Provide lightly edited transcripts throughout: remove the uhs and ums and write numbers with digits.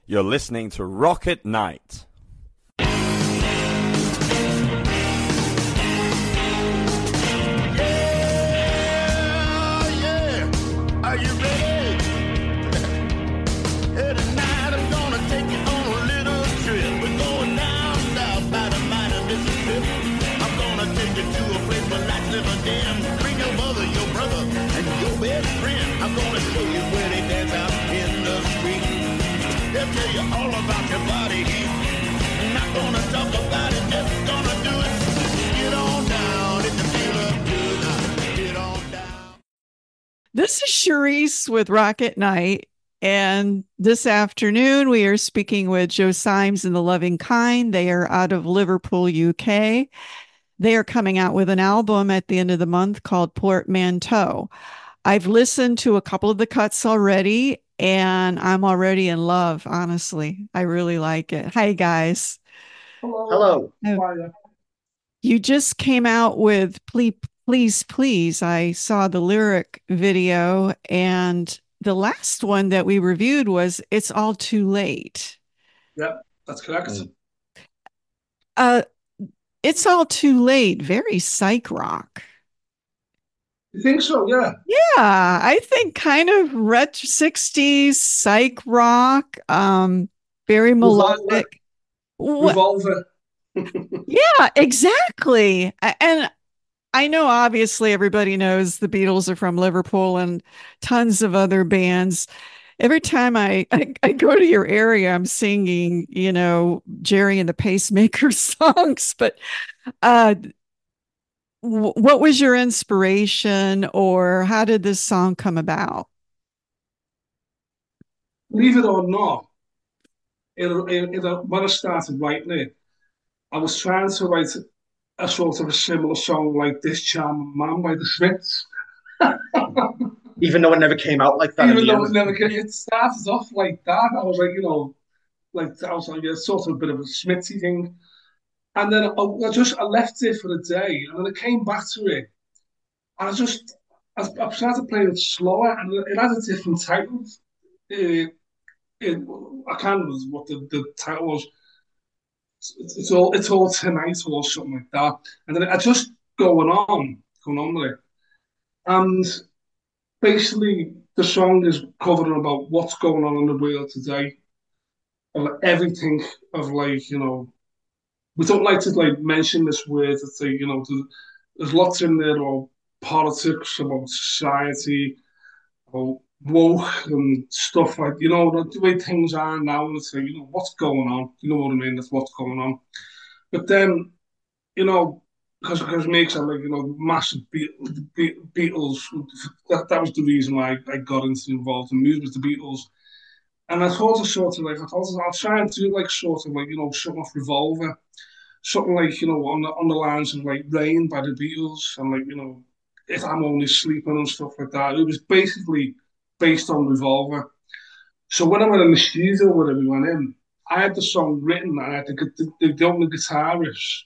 You're listening to Rocket Night. Are you ready? Hey, tonight I'm gonna take you on a little trip. We're going down south by the mighty Mississippi. I'm gonna take you to a place where lights never dim. Bring your mother, your brother, and your best friend. I'm gonna show you where they dance out in the street. They'll tell you all about your body heat. I'm not gonna talk about it, just gonna do it. Get on down if you feel up good. Get on down. This is Charisse with Rocket Night, and this afternoon we are speaking with Joe Symes and the Loving Kind. They are out of Liverpool, UK. They are coming out with an album at the end of the month called Portmanteau. I've listened to a couple of the cuts already, and I'm already in love, honestly. I really like it. Hi, guys. Hello. You just came out with Please, Please. I saw the lyric video, and the last one that we reviewed was It's All Too Late. Yep, that's correct. It's All Too Late, very psych rock. You think so? Yeah. Yeah, I think kind of retro 60s psych rock, very melodic. Revolver. Yeah, exactly. And I know obviously everybody knows the Beatles are from Liverpool and tons of other bands. Every time I go to your area, I'm singing, Jerry and the Pacemaker songs. But what was your inspiration, or how did this song come about? Believe it or not, when I started writing it, I was trying to write a sort of a similar song like This Charming Man by the Smiths. Even though it never came out like that. It started off like that. I was like, it's sort of a bit of a Smithy thing. And then I left it for a day, and then I came back to it, and I started playing it slower, and it had a different title. I can't remember what the title was. It's all tonight or something like that, and then I just going on with it, and basically the song is covering about what's going on in the world today, of everything, of we don't like to mention this word, to say there's lots in there about politics, about society, about woke and stuff like the way things are now, and say what's going on, you know what I mean? That's what's going on. But then because makes it massive Beatles. That was the reason why I got involved in music, was the Beatles. And I thought I'll try and do something off Revolver, something on the lines of Rain by the Beatles, and If I'm Only Sleeping and stuff like that. It was basically based on Revolver. So when I went in the studio, where we went in, I had the song written, and I had the only guitarist.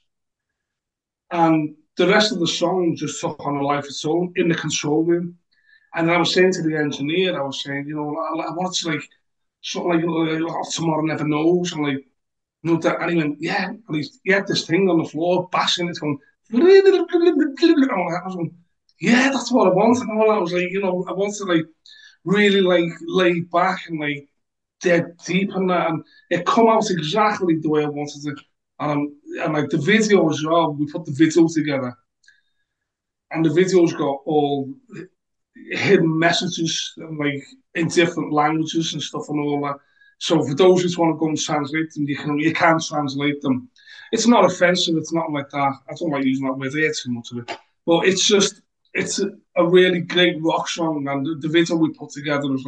And the rest of the song just took on a life of its own in the control room. And I was saying to the engineer, I was saying, I wanted to something Tomorrow Never Knows, and that. And he went, yeah. And he had this thing on the floor, bashing it, going, and I was going, yeah, that's what I wanted. And I was I wanted to really lay back and dead deep in that, and it come out exactly the way I wanted it. And the video as well, we put the video together, and the video's got all hidden messages in different languages and stuff and all that. So for those who want to go and translate them, you can translate them. It's not offensive, it's not like that. I don't like using that word, I hear too much of it. But it's a really great rock song, and the video we put together was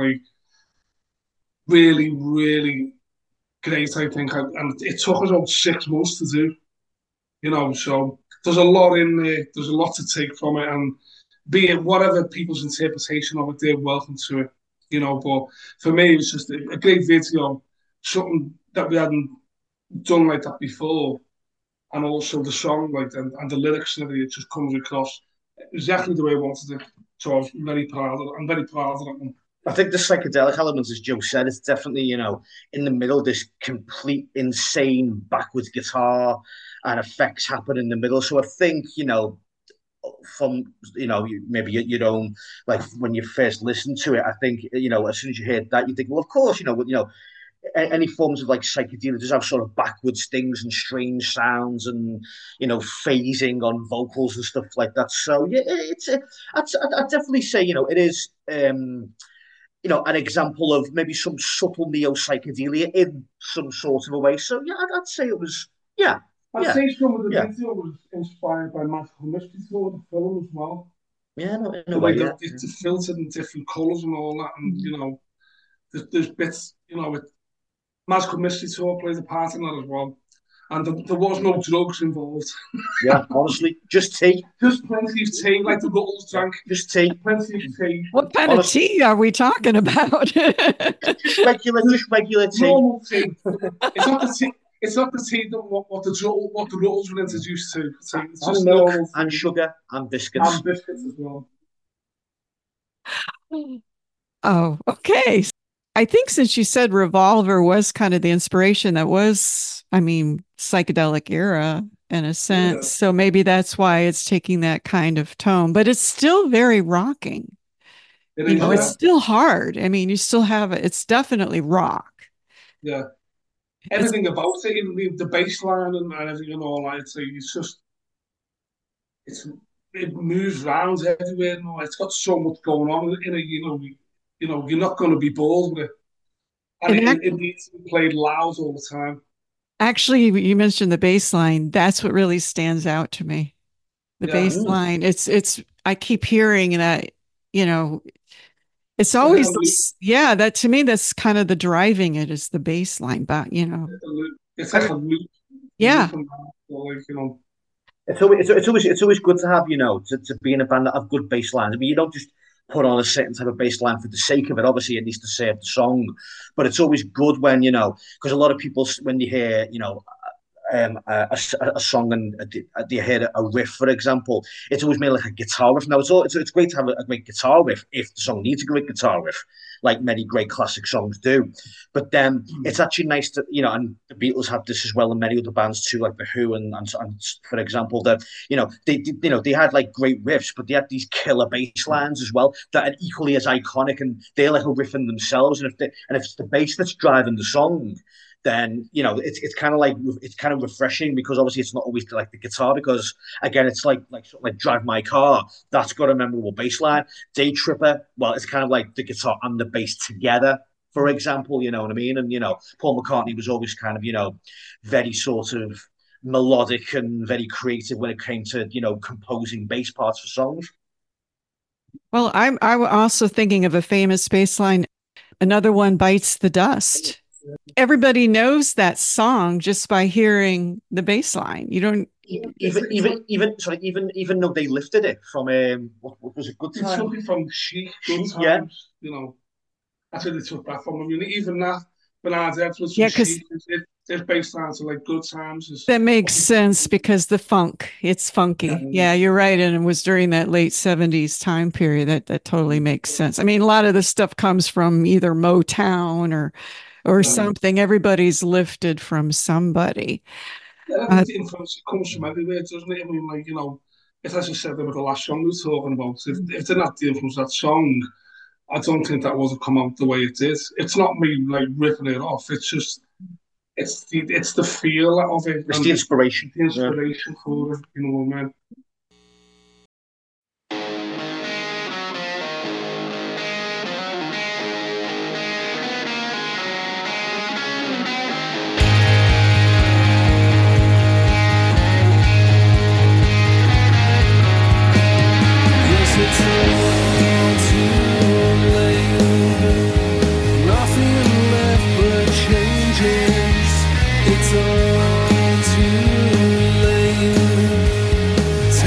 really, really great, I think. And it took us about 6 months to do, so there's a lot in there, there's a lot to take from it, and be it whatever people's interpretation of it, they're welcome to it, but for me, it was just a great video, something that we hadn't done like that before, and also the song, and the lyrics and everything, it just comes across exactly the way I wanted it, so I'm very proud of that one. I think the psychedelic element, as Joe said, is definitely, in the middle, this complete insane backwards guitar and effects happen in the middle. So I think, from, maybe your own, like when you first listen to it, I think, as soon as you hear that, you think, well, of course, any forms of like psychedelia does have sort of backwards things and strange sounds and phasing on vocals and stuff like that. So yeah, I'd definitely say it is an example of maybe some subtle neo psychedelia in some sort of a way. So yeah, I'd say it was yeah. I'd Yeah, say some of the yeah, video was inspired by Magical Mystery Tour, the film as well. yeah. No, in The a way way, yeah. that it's filtered in different colours and all that, and there's bits, Magical Mystery Tour plays a part in that as well. And there was no drugs involved. Yeah, honestly, just tea. Just plenty of tea, like the Ruttles drank. Just tea. Plenty of tea. What kind of Honestly. tea are we talking about? Just regular tea. Normal tea. It's not the tea. It's not the tea that what the Ruttles were introduced to. It's And just milk normal and tea. sugar and biscuits. And biscuits as well. Oh, okay. I think since you said Revolver was kind of the inspiration, that was, I mean, psychedelic era in a sense. Yeah. So maybe that's why it's taking that kind of tone, but it's still very rocking. It You is, know, it's still hard. I mean, you still have it. It's definitely rock. yeah. It's, Everything about it, even the bass line and everything and all that, it moves around everywhere and all. It's got so much going on in it, you're not going to be bored with it. And and it needs to be played loud all the time. actually, you mentioned the bass line. That's what really stands out to me. The Yeah. bass line. I keep hearing that, you know, it's always, yeah, that to me, that's kind of the driving it is the bass line, but, It's like a loop. yeah. It's always good to have, to be in a band that have good bass lines. I mean, you don't just put on a certain type of bass line for the sake of it. Obviously, it needs to serve the song, but it's always good when, because a lot of people, when you hear, a song and they hear a riff, for example, it's always made like a guitar riff. Now, it's great to have a great guitar riff if the song needs a great guitar riff, like many great classic songs do. But then it's actually nice to, and the Beatles have this as well, and many other bands too, like the Who, and for example, that they had like great riffs, but they had these killer bass lines as well that are equally as iconic, and they're like a riff in themselves. And if it's the bass that's driving the song, then it's kind of refreshing, because obviously it's not always like the guitar, because again it's like Drive My Car, that's got a memorable bass line. Day Tripper, well, it's kind of like the guitar and the bass together, for example, you know what I mean? And Paul McCartney was always kind of very sort of melodic and very creative when it came to composing bass parts for songs. Well, I'm also thinking of a famous bass line. Another one, Bites the Dust. Everybody knows that song just by hearing the bass line. You don't even though they lifted it from what was it, Good It's Time? something from Chic, Good Yeah. Times, That's where they took that from. I mean, even that, Bernard Edwards Yeah, from 'cause- Chic, there's bass lines are like Good Times. that makes sense because the funk, it's funky. Yeah, you're right. And it was during that late 70s time period that totally makes sense. I mean, a lot of the stuff comes from either Motown or something. Everybody's lifted from somebody. Yeah, the influence comes from everywhere, doesn't it? I mean, it's as you said about the last song we were talking about. If they're not the influence of that song, I don't think that would have come out the way it did. It's not me like ripping it off. It's just it's the feel of it. It's the inspiration. The inspiration for it, man. It's all too late.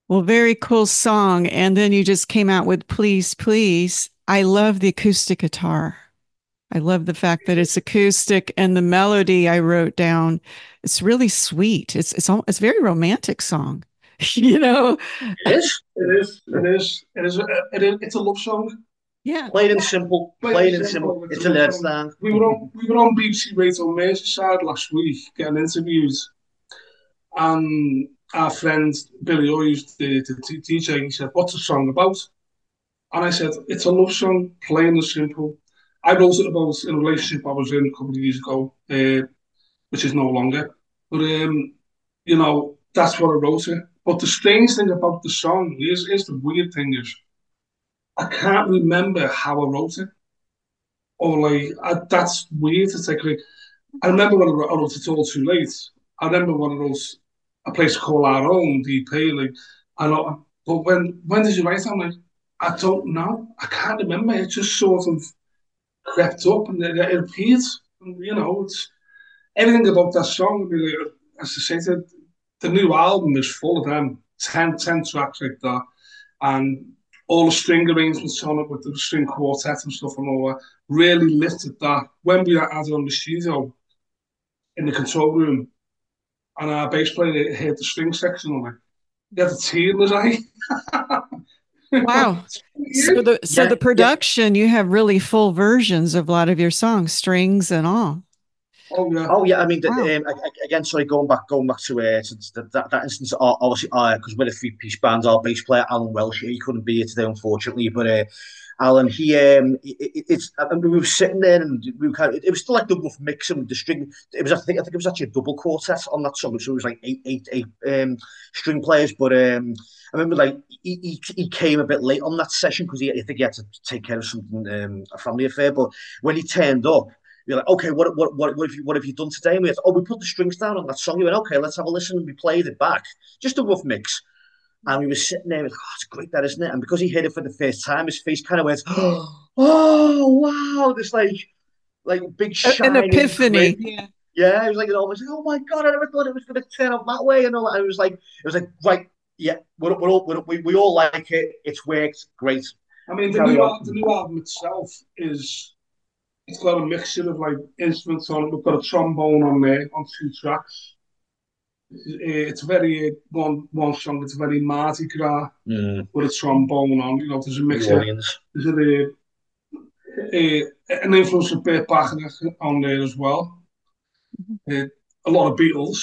Well, very cool song. And then you just came out with Please, Please. I love the acoustic guitar. I love the fact that it's acoustic and the melody I wrote down. It's really sweet. It's a very romantic song, you know? It is. It's a love song. Yeah. Plain and simple. Plain and simple. It's a love song. We were on BBC Radio Merseyside last week getting interviews, and our friend Billy O used the DJ. He said, "What's the song about?" And I said, "It's a love song, plain and simple." I wrote it about a relationship I was in a couple of years ago, which is no longer. But you know, that's what I wrote it. But the strange thing about the song is the weird thing is, I can't remember how I wrote it, or that's weird. It's like I remember when I wrote It's All Too Late. I remember when I wrote A Place Called Our Own, DP. But when did you write it? I'm like, I don't know. I can't remember. It just sort of crept up and it appeared. And, you know, it's everything about that song. I mean, as I said, the new album is full of them. 10 tracks like that, and all the string arrangements on it with the string quartet and stuff and all that really lifted that. When we had it on the studio in the control room, and our bass player hit the string section on it, he had a tear in his eye. Wow. So the production, you have really full versions of a lot of your songs, strings and all. Oh yeah. I mean, again, sorry, going back to that instance. Obviously, because we're a three-piece band, our bass player Alan Welsh, he couldn't be here today, unfortunately. But Alan, we were sitting there, and it was still like the rough mix and the string. It was, I think it was actually a double quartet on that song, so it was like eight string players. But I remember like he came a bit late on that session because I think he had to take care of something, a family affair. But when he turned up, you're like, okay, what have you done today? And we put the strings down on that song. He went, okay, let's have a listen. And we played it back, just a rough mix. And we were sitting there, like, oh, it's great, that, isn't it? And because he heard it for the first time, his face kind of went, oh wow, this like big shiny an epiphany. Yeah, it was like almost like, oh my god, I never thought it was going to turn out that way. And all that. And it was like right, yeah, we all like it. It's worked great. I mean, the new album itself is. It's got a mixture of like instruments on it. We've got a trombone on there on 2 tracks. It's very one song. It's very Mardi Gras with a trombone on. You know, there's a mixture. There's an influence of Burt Bacharach on there as well. A lot of Beatles.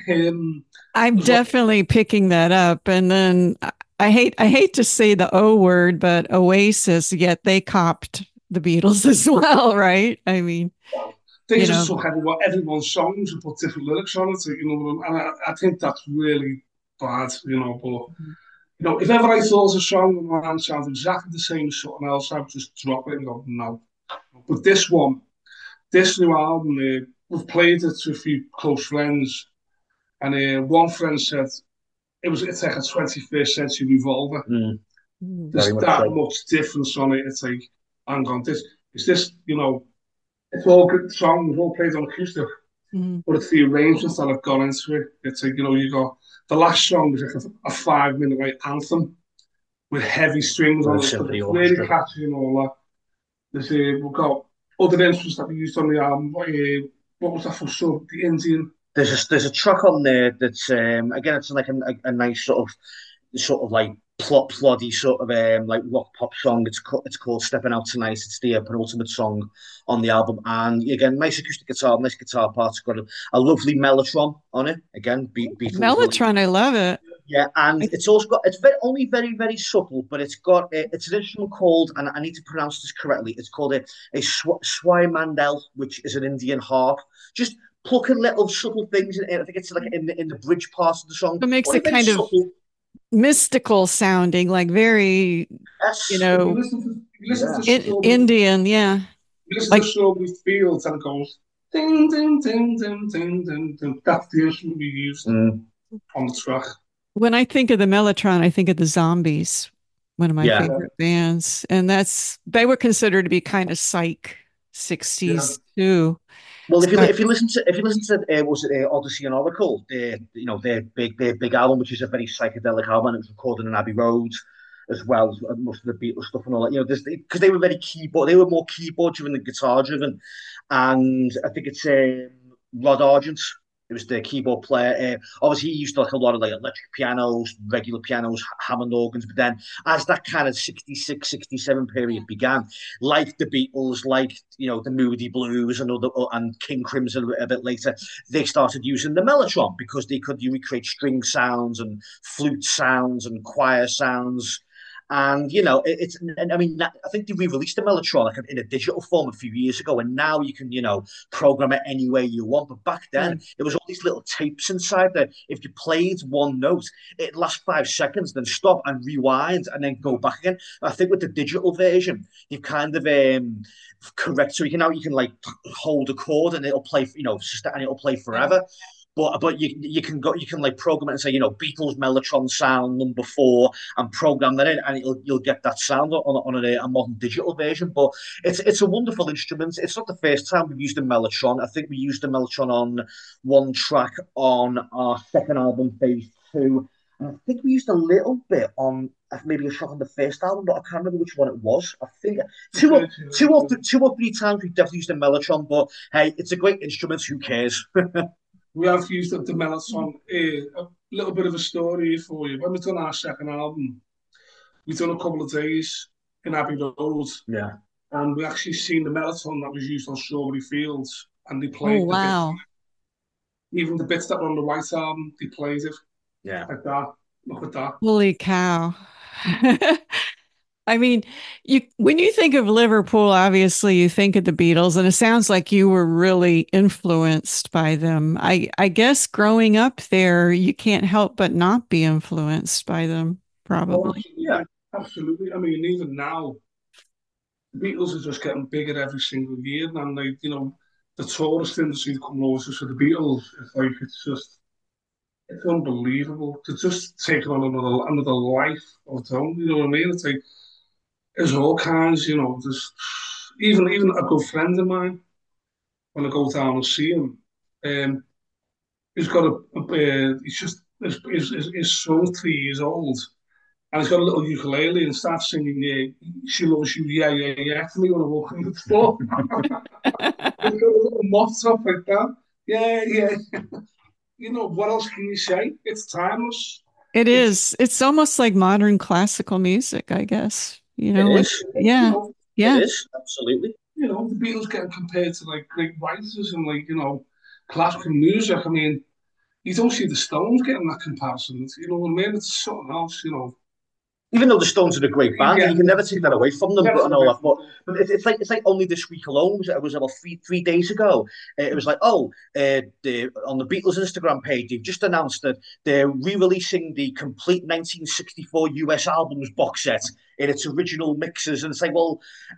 I'm definitely picking that up. And then I hate to say the O word, but Oasis. Yet they copped the Beatles as well, right? I mean, they just took everyone's songs and put different lyrics on it, you know. And I think that's really bad, you know. But you know, if ever I thought a song in my hand sounded exactly the same as something else, I'd just drop it and go no. But this new album, we've played it to a few close friends, and one friend said it's like a 21st century revolver. There's that much difference on it. It's like, hang on, you know, it's all good songs, all played on acoustic, but it's the arrangements that have gone into it. It's like, you know, you got the last song is like a 5-minute like anthem with heavy strings on it, so it's really catchy and all that. We've got other instruments that we used on the album. What was that for? So the Indian. There's a track on there that's again, it's like a nice sort of like ploddy sort of like rock pop song. It's called Stepping Out Tonight. It's the penultimate song on the album, and again, nice acoustic guitar, nice guitar parts. Got a lovely mellotron on it. Again, mellotron, I love it. Yeah, and it's also got only very, very subtle, but it's got it's an instrument called, and I need to pronounce this correctly. It's called a swai-mandel, which is an Indian harp. Just plucking little subtle things in it. I think it's like in the bridge part of the song. It makes it kind of mystical sounding, like very, you know, Indian, yeah. You listen to Strawberry Fields and it goes ding, ding, ding, ding, ding, ding, ding. That's the instrument we used on the track. When I think of the mellotron, I think of the Zombies, one of my favorite bands, and they were considered to be kind of psych 60s too. Well, So, if you listen to was it Odyssey and Oracle, their big album, which is a very psychedelic album, and it was recorded in Abbey Road, as well as most of the Beatles stuff and all that. You know, because they were very keyboard, they were more keyboard driven than guitar driven, and I think it's Rod Argent. It was the keyboard player. Obviously, he used to like a lot of like electric pianos, regular pianos, Hammond organs. But then, as that kind of 66, 67 period began, like the Beatles, like the Moody Blues and King Crimson a bit later, they started using the mellotron because they could recreate string sounds and flute sounds and choir sounds. And I mean, I think they re-released the Mellotron like in a digital form a few years ago, and now you can, program it any way you want. But back then, it was all these little tapes inside there. If you played one note, it'd last 5 seconds, then stop and rewind, and then go back again. I think with the digital version, you've kind of correct, so you can like hold a chord and it'll play, and it'll play forever. But you can like program it and say Beatles Mellotron sound number 4 and program that in, and you'll get that sound on a modern digital version. But it's a wonderful instrument. It's not the first time we've used a Mellotron. I think we used the Mellotron on one track on our second album, Phase 2. And I think we used a little bit on maybe a shot on the first album, but I can't remember which one it was. I think two or three times we definitely used a Mellotron. But hey, it's a great instrument. Who cares? We have used the Mellotron. A little bit of a story for you. When we done our second album, we done a couple of days in Abbey Road. Yeah. And we actually seen the Mellotron that was used on Strawberry Fields, and they played wow. Even the bits that were on the White Album, they played it. Yeah. Like that. Look at that. Holy cow. I mean, when you think of Liverpool, obviously you think of the Beatles, and it sounds like you were really influenced by them. I guess growing up there, you can't help but not be influenced by them, probably. Yeah, absolutely. I mean, even now, the Beatles are just getting bigger every single year, and like the tourist industry coming over to the Beatles, it's unbelievable to just take on another life of its own. You know what I mean? It's like there's all kinds, there's even a good friend of mine, when I go down and see him, he's got his son's 3 years old, and he's got a little ukulele and starts singing, "She loves you, yeah, yeah, yeah," to me when I walk on the floor. He's got a little moth up like that. Yeah, yeah. What else can you say? It's timeless. It is. It's almost like modern classical music, I guess. It is. Yeah. Yeah. It is, absolutely. The Beatles getting compared to like great writers and like, classical music. I mean, you don't see the Stones getting that comparison. You know what I mean? It's something else, Even though the Stones are a great band, and you can never take that away from them. But it's like only this week alone. It was about three days ago. It was like, on the Beatles Instagram page, they've just announced that they're re-releasing the complete 1964 US albums box set in its original mixes. And it's like, well,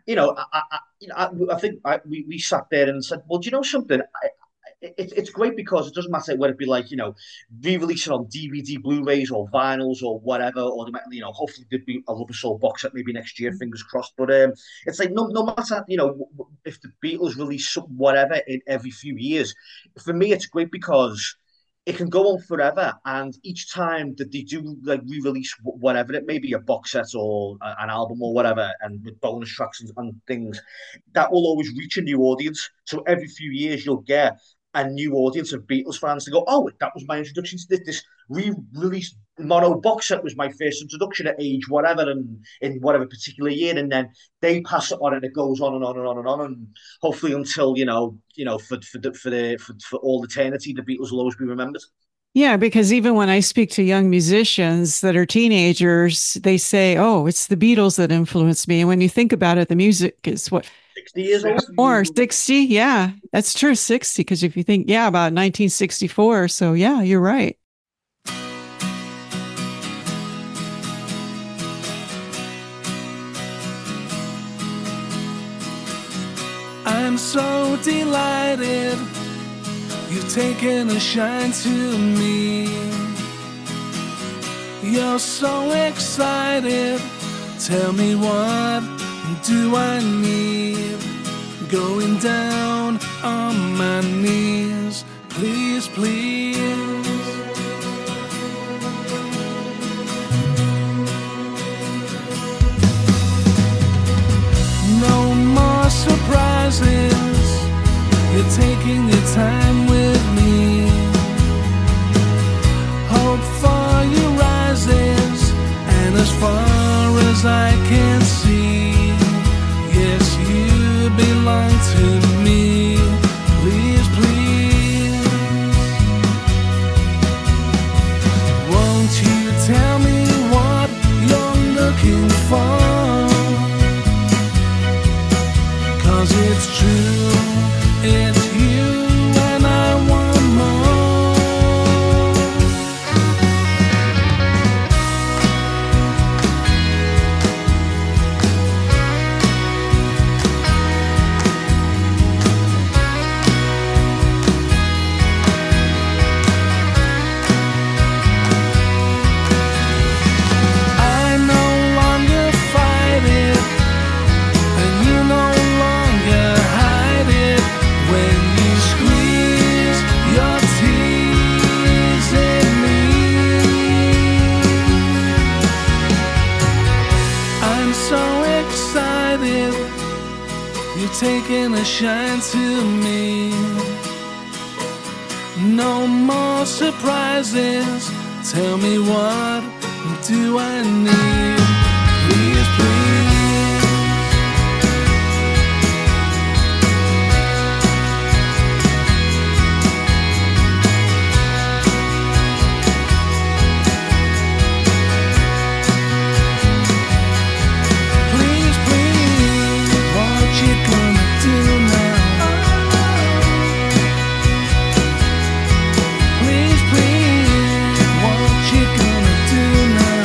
I think we sat there and said, well, do you know something? It's great because it doesn't matter whether it be like, re-release it on DVD, Blu-rays or vinyls or whatever, or hopefully there'd be a Rubber Soul box set maybe next year, fingers crossed. But it's like no matter, if the Beatles release whatever in every few years, for me it's great because it can go on forever, and each time that they do like re-release whatever it may be, a box set or an album or whatever, and with bonus tracks and things, that will always reach a new audience. So every few years you'll get a new audience of Beatles fans to go, oh, that was my introduction to this re-released mono box set was my first introduction at age whatever, and in whatever particular year, and then they pass it on, and it goes on and on and on and on, and hopefully until for all eternity, the Beatles will always be remembered. Yeah, because even when I speak to young musicians that are teenagers, they say, oh, it's the Beatles that influenced me. And when you think about it, the music is what? 60 years old? Or 60, yeah, that's true, 60, because if you think, about 1964, so yeah, you're right. I'm so delighted you've taken a shine to me. You're so excited. Tell me, what do I need? going down on my knees. Please, please. No more surprises. You're taking your time with me. Hope for you rises, and as far as I can see, yes, you belong to me. Please, please. Won't you tell me what you're looking for? 'Cause it's true, it's you and I want more. I no longer fight it, and you no longer hide it when you squeeze your tears in me. I'm so excited, you're taking a shine to me. No more surprises, tell me what do I need? Please, please. Please, please, what you gonna do now? Please, please, what you gonna do now?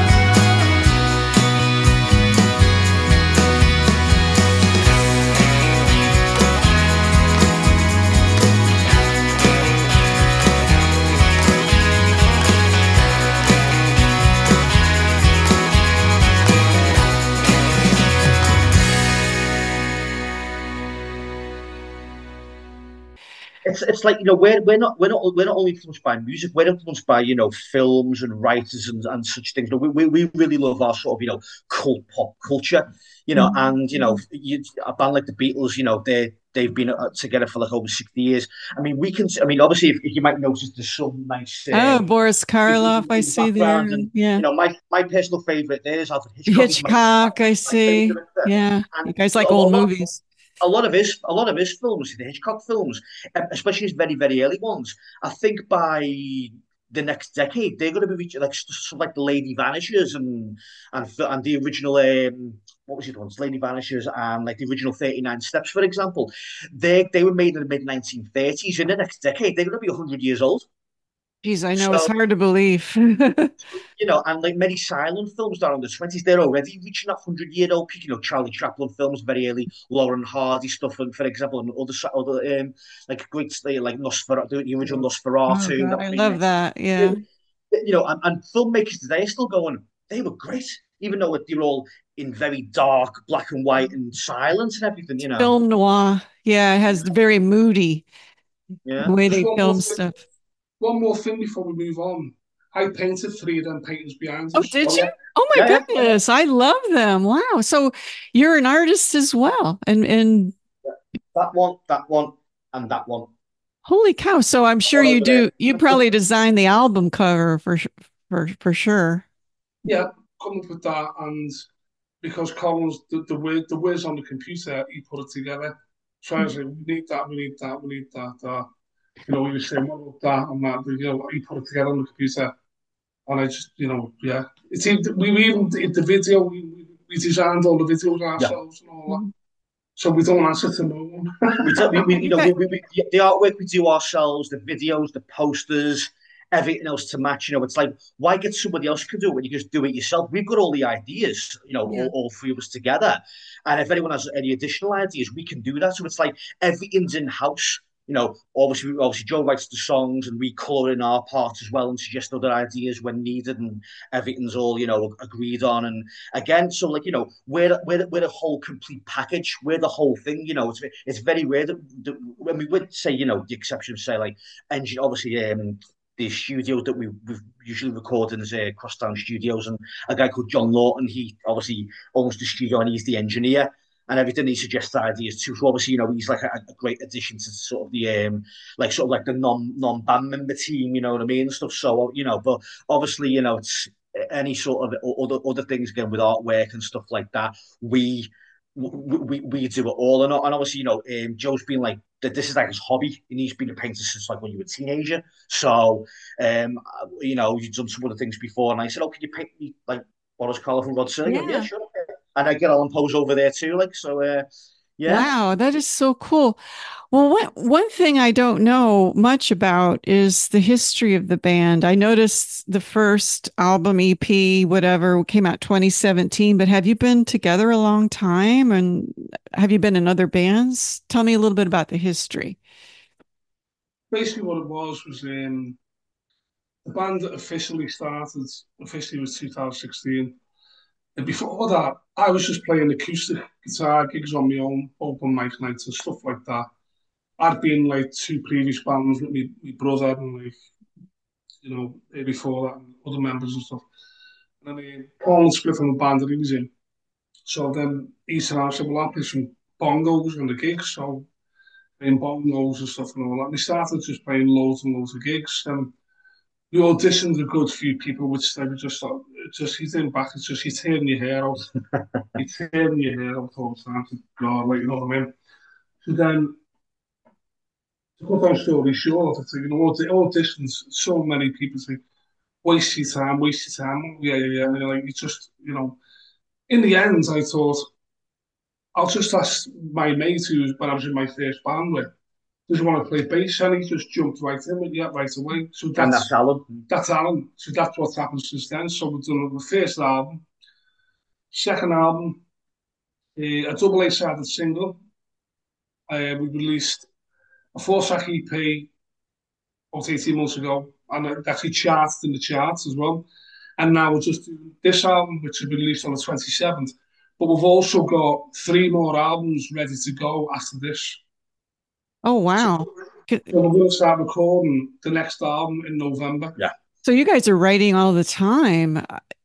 It's like, you know, we're not only influenced by music, we're influenced by, you know, films and writers and such things. You know, we really love our sort of, you know, cult pop culture, you know, and you know, a band like the Beatles, you know, they've been together for like over 60 years. I mean, obviously, if you might notice, there's some nice Oh, Boris Karloff, I in the see there. background, and Yeah. you know, my personal favorite there is Alfred Hitchcock. He's Hitchcock, I my see. favorite director. Yeah. And You guys like a old lot- movies. a lot of his films, the Hitchcock films, especially his very, very early ones, I think by the next decade they're going to be reaching like stuff like The Lady Vanishes and the original what was it ones, Lady Vanishes, and like the original 39 Steps, for example. They were made in the mid 1930s. In the next decade, they're going to be 100 years old. Geez, I know So, it's hard to believe. you know, and like many silent films that are in the 20s, they're already reaching that 100-year-old peak. You know, Charlie Chaplin films, very early, Lauren Hardy stuff, and for example, and other like great, like Nosferatu, the original Oh Nosferatu. God, That I was love that. Yeah. you know, and filmmakers today are still going, they were great, even though they're all in very dark, black and white, and silence and everything. You know, Film noir. Yeah, it has the very moody yeah. the way Just they film stuff. one more thing before we move on. I painted 3 of them paintings behind Oh, us. did Oh you? yeah, Oh my yeah, yeah. goodness, I love them. Wow. So you're an artist as well. And That one, and that one. holy cow. So I'm sure All you over there. do. You probably designed the album cover for sure. Yeah, come up with that, and because Colin's the whiz on the computer, he put it together. So I was like, we need that, we need that, we need that. You know, he was saying, what about that and that? You know, he put it together on the computer, and I just, you know, yeah. It's we even did the video. We designed all the videos ourselves and all that. So we don't answer to no one. You know, the artwork we do ourselves, the videos, the posters, everything else to match. You know, it's like, why get somebody else to do it when you just do it yourself? We've got all the ideas, you know, Yeah. all 3 of us together. And if anyone has any additional ideas, we can do that. So it's like everything's in house. obviously Joe writes the songs and we colour in our parts as well and suggest other ideas when needed, and everything's all agreed on. And again, so we're the whole complete package. We're the whole thing. It's very rare that when we would say the exception of say like engine, obviously the studios that we've usually recorded in is Crosstown Studios, and a guy called John Lawton. He obviously owns the studio and he's the engineer and everything. He suggests ideas too. So obviously, he's like a great addition to sort of the the non-band member team, you know what I mean, and stuff. So but obviously, it's any sort of other things again with artwork and stuff like that. We do it all, and obviously, Joe's been like that. This is like his hobby, and he's been a painter since like when you were a teenager. So, you've done some other things before, and I said, "Oh, can you paint me like Boris Karloff and Rod Serling?" Yeah, sure. And I get Alan Poe's over there too, like so. Yeah. Wow, that is so cool. Well, one thing I don't know much about is the history of the band. I noticed the first album, EP, whatever, came out 2017, but have you been together a long time? And have you been in other bands? Tell me a little bit about the history. Basically, what it was the band that officially was 2016. And before that, I was just playing acoustic guitar gigs on my own, open mic nights and stuff like that. I'd been like two previous bands with me brother and before that, and other members and stuff. And then Paul split from the band that he was in. So then he said, well, I'll play some bongos on the gigs. So playing bongos and stuff and all that. And we started just playing loads and loads of gigs. And we auditioned a good few people, which they were just like, you think back, it's just, you're tearing your hair out. You're tearing your hair out all the time. God, like, you know what I mean? So then, to cut long story short, it's like, auditions, so many people say, waste your time, waste your time. Yeah. And like, you just, in the end, I thought, I'll just ask my mate when I was in my first band with, does he want to play bass? And he just jumped right in with right away. So that's Alan. That's Alan. So that's what's happened since then. So we've done the first album, second album, a double A-sided single. We released a 4-track EP about 18 months ago, and it actually charted in the charts as well. And now we're just doing this album, which will be released on the 27th. But we've also got 3 more albums ready to go after this. Oh, wow. So we're going to start recording the next album in November. Yeah. So you guys are writing all the time.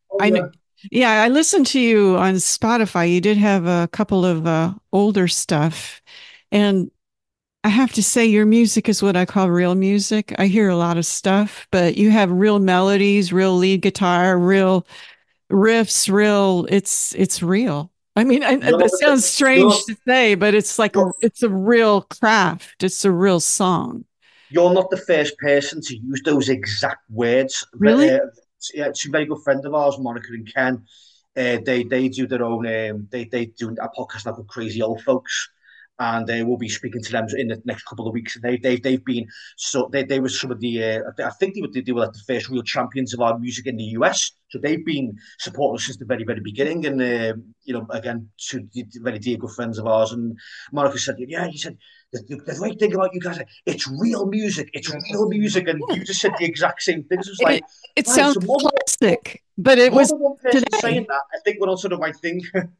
I listened to you on Spotify. You did have a couple of older stuff. And I have to say, your music is what I call real music. I hear a lot of stuff, but you have real melodies, real lead guitar, real riffs, it's real. I mean, that sounds strange to say, but it's like it's a real craft. It's a real song. You're not the first person to use those exact words. Really? Two very good friends of ours, Monica and Ken. They do their own. They do a podcast now called Crazy Old Folks, and we'll be speaking to them in the next couple of weeks. They've been they were some of the I think they were like the first real champions of our music in the US. So they've been supporting us since the very beginning, and again, two very dear good friends of ours. And Monica said, "Yeah," he said, "the great thing about you guys, it's real music. It's real music," and you just said the exact same things. It's like it sounds classic, but it was today. Saying that, I think we're on sort of right thing.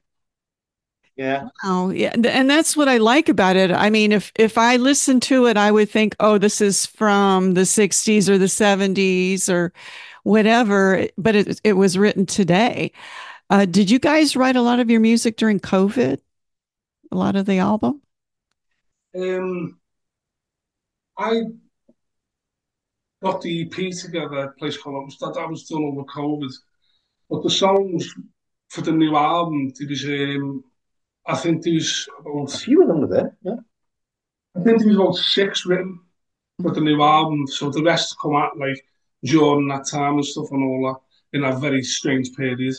Yeah. Oh, yeah. And that's what I like about it. I mean, if I listen to it, I would think, oh, this is from the 60s or the 70s or whatever, but it was written today. Did you guys write a lot of your music during COVID? A lot of the album? I got the EP together at a place called Amsterdam. That was done over COVID. But the songs for the new album, there was I think there was about a few of them were there. Yeah, I think there was about 6 written for the new album. So the rest come out like during that time and stuff and all that in a very strange period.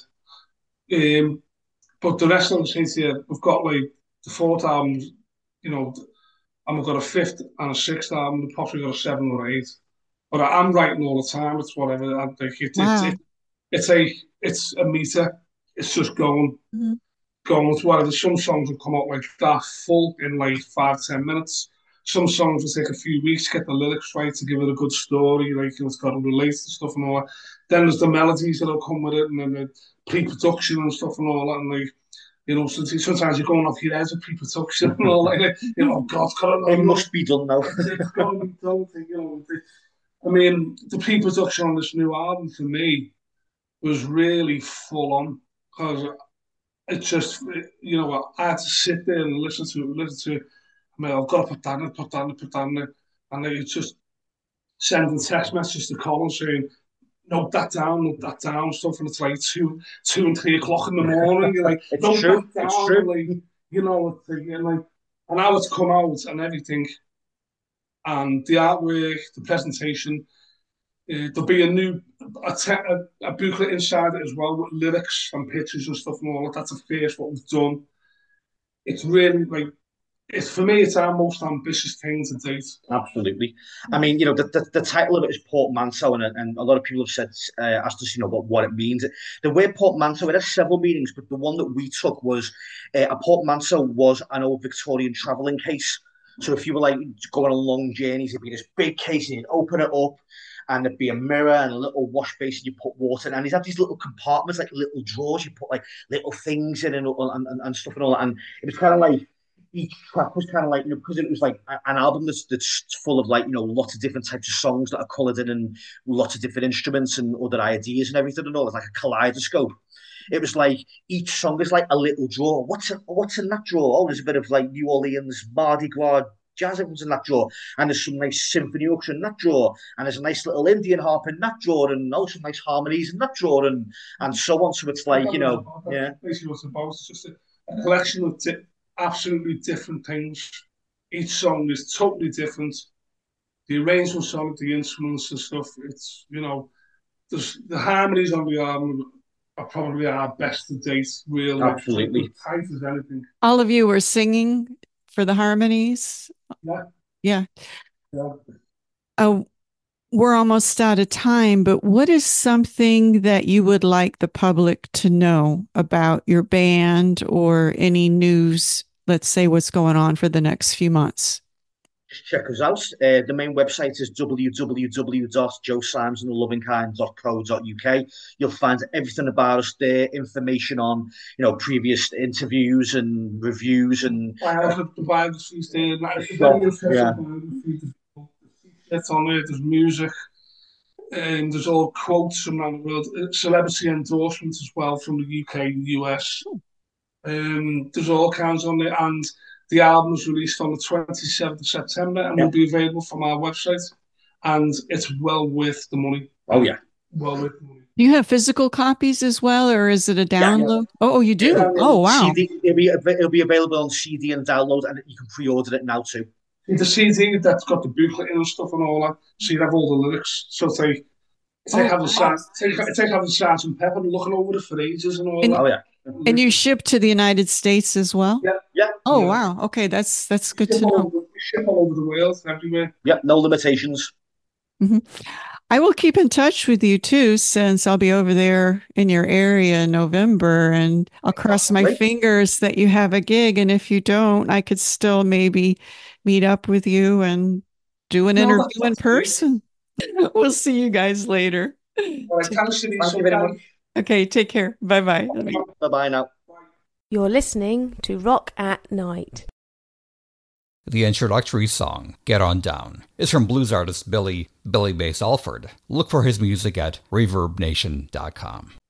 But the rest of the things here, we've got like the 4th album, and we've got a 5th and a 6th album. We've probably got a 7 or 8. But I'm writing all the time. It's whatever. It's a meter. It's just going. Going with whatever. Some songs will come out like that full in like 5-10 minutes. some songs will take a few weeks to get the lyrics right to give it a good story, like, it's got to relate to stuff and all that. Then there's the melodies that'll come with it, and then the pre-production and stuff and all that, and like, sometimes you're going off your head with pre-production and all that. God, it must be done now. It's got to be done. I mean, the pre-production on this new album for me was really full on, because it's just, I had to sit there and listen to it. I mean, I've got to put that in it. And it's just sending text messages to Colin saying, note that down, stuff, and it's like 2 and 3 o'clock in the morning. You're like, it's true. That down, it's true. Like, and how it's come out and everything, and the artwork, the presentation. There'll be a booklet inside it as well with lyrics and pictures and stuff and all that. That's the first what we've done. It's really for me, it's our most ambitious thing to date. Absolutely. I mean, the title of it is portmanteau, and a lot of people have said, asked us, what it means. The word portmanteau, it has several meanings, but the one that we took was a portmanteau was an old Victorian travelling case. So if you were like going on long journeys, it'd be this big case, and you'd open it up, and there'd be a mirror and a little wash basin you put water in, and he's had these little compartments, like little drawers, you put like little things in and stuff and all that. And it was kind of like, each track was kind of like, because it was like an album that's full of like, lots of different types of songs that are coloured in, and lots of different instruments and other ideas and everything and all. It's like a kaleidoscope. It was like each song is like a little drawer. What's in that drawer? Oh, there's a bit of like New Orleans Mardi Gras jazz was in that drawer, and there's some nice symphony orchestra in that drawer, and there's a nice little Indian harp in that drawer, and also nice harmonies in that drawer, and so on. So it's like, yeah. Basically, what it's about. It's just a collection of absolutely different things. Each song is totally different. The arrangements on it, the instruments and stuff. It's there's the harmonies on the album are probably our best to date. Really, absolutely tight as anything. All of you were singing for the harmonies. Yeah. We're almost out of time, but what is something that you would like the public to know about your band, or any news, let's say what's going on for the next few months? Just check us out. The main website is www.joesimesandthelovingkind.co.uk. You'll find everything about us there, information on, previous interviews and reviews and the biographies there. It's on there. There's music, and there's all quotes from around the world. Celebrity endorsements as well from the UK and the US. There's all kinds on there, and the album was released on the 27th of September and will be available from our website. And it's well worth the money. Oh, yeah. Well worth the money. Do you have physical copies as well, or is it a download? Yeah. Oh, you do? Yeah, oh, wow. CD, it'll be available on CD and download, and you can pre-order it now too. The CD that's got the booklet in and stuff and all that, so you have all the lyrics. So it's like having Sgt. Pepper and looking over the for ages and all that. Oh, yeah. And you ship to the United States as well? Yeah. Oh, wow. Okay, that's good to know. We ship all over the world, everywhere. Yeah, no limitations. Mm-hmm. I will keep in touch with you too, since I'll be over there in your area in November, and I'll cross my fingers that you have a gig. And if you don't, I could still maybe meet up with you and do an interview in person. We'll see you guys later. All right, thank you very much. Okay, take care. Bye-bye. Bye-bye now. You're listening to Rock at Night. The introductory song, Get On Down, is from blues artist Billy Bass Alford. Look for his music at ReverbNation.com.